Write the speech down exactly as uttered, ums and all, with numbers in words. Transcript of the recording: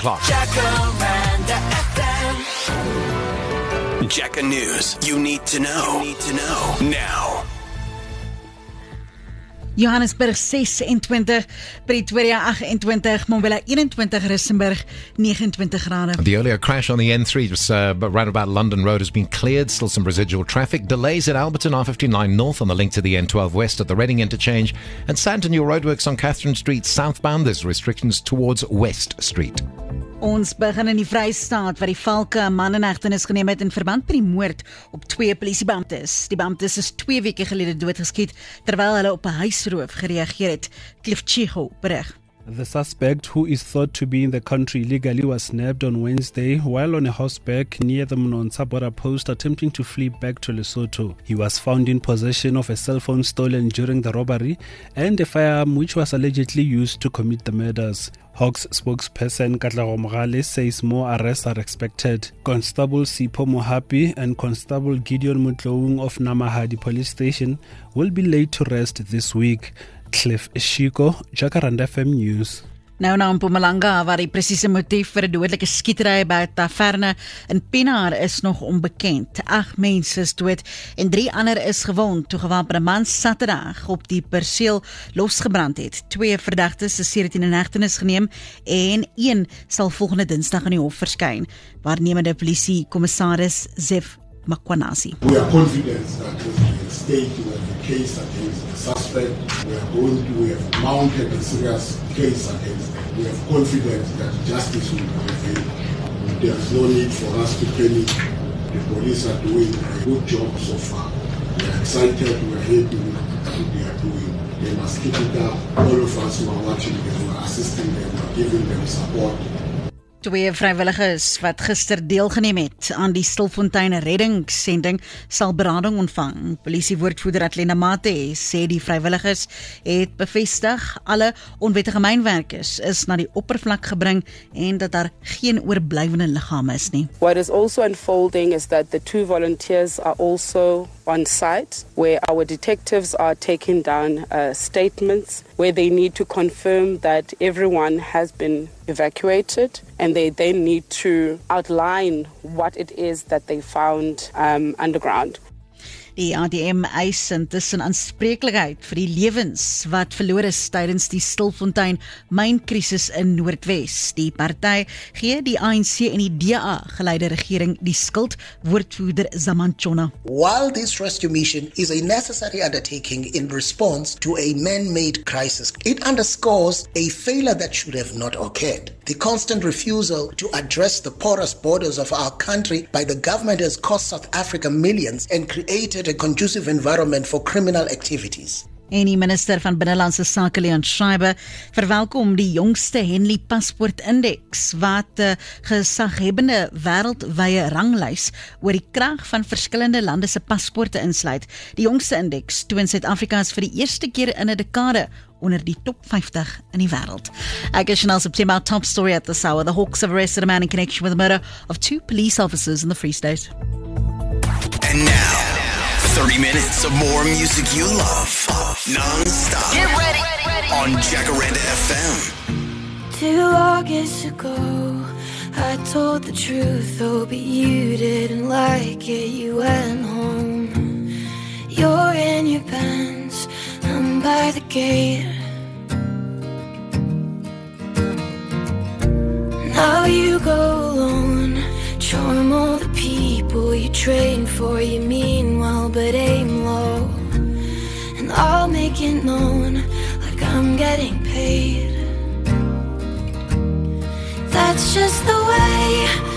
o'clock. Jacaranda F M. Jacka News. You need to know. You need to know now. Johannesburg sesentwintig, Pretoria agt-en-twintig, Mbombela eenentwintig, Rissenburg negenentwintig grade. The earlier crash on the N three was, uh, round about London Road has been cleared. Still some residual traffic. Delays at Alberton R fifty-nine North on the link to the N twelve West at the Reading interchange. And Santonio roadworks on Catherine Street southbound. There's restrictions towards West Street. Ons begin in die Vrystaat waar die Valke 'n man in hegtenis geneem het in verband met die moord op twee polisiebeamptes. Die beamptes is twee weke gelede doodgeskiet terwyl hulle op 'n huisroof gereageer het. Cliff Chigo berig. The suspect, who is thought to be in the country illegally, was nabbed on Wednesday while on a horseback near the Mnonsa border post attempting to flee back to Lesotho. He was found in possession of a cell phone stolen during the robbery and a firearm which was allegedly used to commit the murders. Hawks spokesperson Katlego Mogale says more arrests are expected. Constable Sipho Mohapi and Constable Gideon Mutloung of Namahadi Police Station will be laid to rest this week. Cliff Shiko, Jacaranda F M News. Nou na Mpumalanga, waar die presiese motief vir 'n dodelike skietery by 'n taverne in Pienaar is nog onbekend. Agt mense is dood en drie ander is gewond toe gewapende man Saterdag op die perseel losgebrand het. Twee verdagtes is hierteen in hegtenis geneem en een sal volgende Dinsdag in die hof verskyn. Waarnemende polisie kommissaris Zef Makwanasi. We are confident that the state will have a case against the suspect. We are going to we have mounted a serious case against them. We have confidence that justice will prevail. There is no need for us to panic. The police are doing a good job so far. We are excited. We are happy with what they are doing. They must keep it up. All of us who are watching them, we are assisting them, we are giving them support. Twee vrywilligers wat gister deelgeneem het aan die Stilfontein reddingssending sal berading ontvang. Polisiewoordvoerder Atlena Mate sê die vrywilligers het bevestig alle onwettige mynwerkers is na die oppervlak gebring en dat daar geen oorblywende liggame is nie. What is also unfolding is that the two volunteers are also on site where our detectives are taking down uh, statements where they need to confirm that everyone has been evacuated and they then need to outline what it is that they found um, underground. Die A D M eis intussen aanspreeklikheid vir die lewens wat verloor is tydens die Stilfontein mynkrisis in Noordwes. Die party gee die A N C en die D A geleide regering die skuld, woordvoerder Zamanchona. While this rescue mission is a necessary undertaking in response to a man-made crisis, it underscores a failure that should have not occurred. The constant refusal to address the porous borders of our country by the government has cost South Africa millions and created a conducive environment for criminal activities. En die minister van Binnelandse Sake Leon Schreiber verwelkom die jongste Henley Paspoort Index wat 'n gesaghebende wêreldwye ranglys oor die krag van verskillende lande se paspoorte insluit. Die jongste indeks toon Suid-Afrika is vir die eerste keer in 'n dekade onder die top vyftig in die wêreld. Ek is Chanel September, top story at this hour. The Hawks have arrested a man in connection with the murder of two police officers in the Free State. And now, thirty minutes of more music you love, non-stop. Get ready. On Jacaranda F M. Two August ago, I told the truth, oh, but you didn't like it, you went home. You're in your pants, I'm by the gate. Now you go alone, charm all the people you train for, you mean well but aim low. And I'll make it known like I'm getting paid. That's just the way